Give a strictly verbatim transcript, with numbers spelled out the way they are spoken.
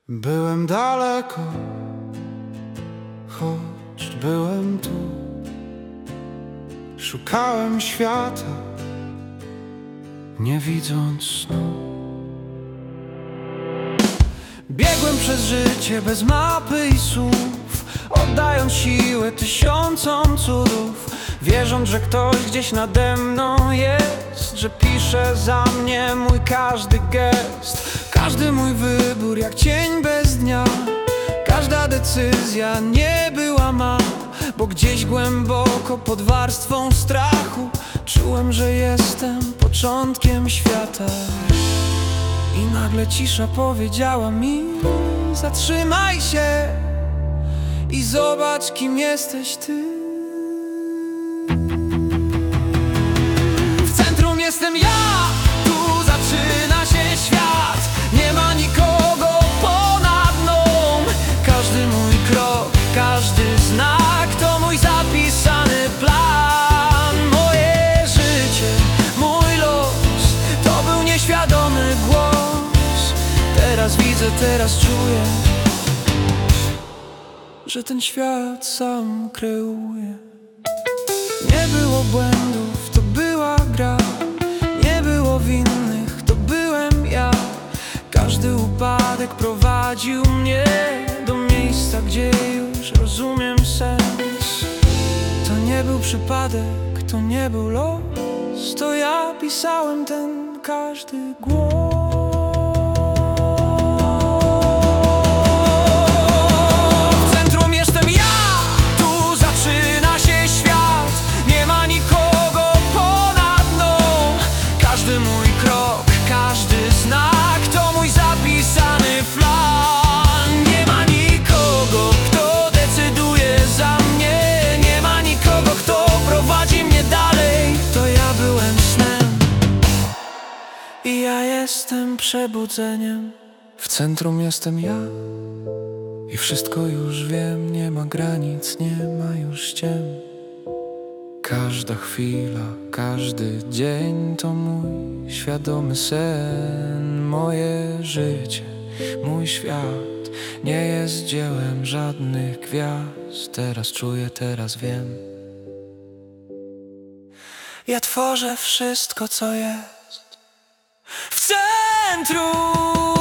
Byłem daleko, choć byłem tu. Szukałem świata, nie widząc snu. Biegłem przez życie bez mapy i słów, oddając siłę tysiącom cudów, wierząc, że ktoś gdzieś nade mną jest, że pisze za mnie mój każdy gest. Każdy mój wybór jak cień bez dnia, każda decyzja nie była ma, bo gdzieś głęboko pod warstwą strachu czułem, że jestem początkiem świata. I nagle cisza powiedziała mi: zatrzymaj się i zobacz, kim jesteś ty. W centrum jestem ja, tu zaczyna się świat. Nie ma nikogo ponad mną. Każdy mój krok, każdy znak to mój zapisany plan. Moje życie, mój los, to był nieświadomy głos. Teraz widzę, teraz czuję, że ten świat sam kreuje. Nie było błędów, to była gra. Nie było winnych, to byłem ja. Każdy upadek prowadził mnie do miejsca, gdzie już rozumiem sens. To nie był przypadek, to nie był los, to ja pisałem ten każdy głos. I ja jestem przebudzeniem. W centrum jestem ja i wszystko już wiem. Nie ma granic, nie ma już ściem. Każda chwila, każdy dzień to mój świadomy sen. Moje życie, mój świat nie jest dziełem żadnych gwiazd. Teraz czuję, teraz wiem. Ja tworzę wszystko, co jest w centrum.